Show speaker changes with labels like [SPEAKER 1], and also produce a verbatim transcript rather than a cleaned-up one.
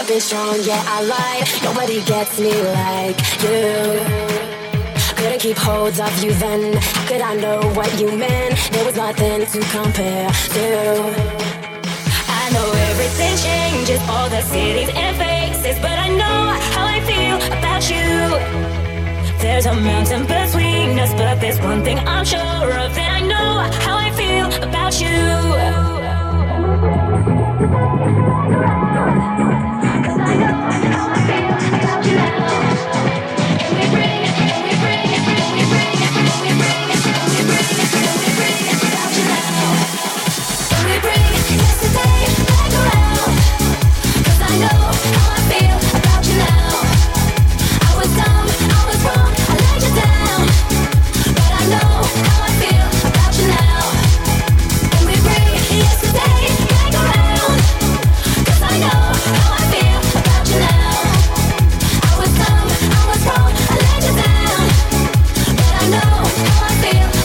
[SPEAKER 1] been strong, yeah, I lied. Nobody gets me like you. Couldn't keep hold of you then. How could I know what you meant? There was nothing to compare to. I know everything changes, all the cities and faces, but I know how I feel about you. There's a mountain between us, but there's one thing I'm sure of, that I know how I feel about you. Cause I know how I feel about you now. And we bring, and we bring, and we bring, and we bring, and we bring, and we bring about you now. And we bring yesterday back around. Cause I know how I feel about you now. I was dumb, I was wrong, I let you down. But I know how I feel about you now. And we bring yesterday back around. Cause I know how I feel about you now. I was dumb, I was wrong, I let you down. But I know how I feel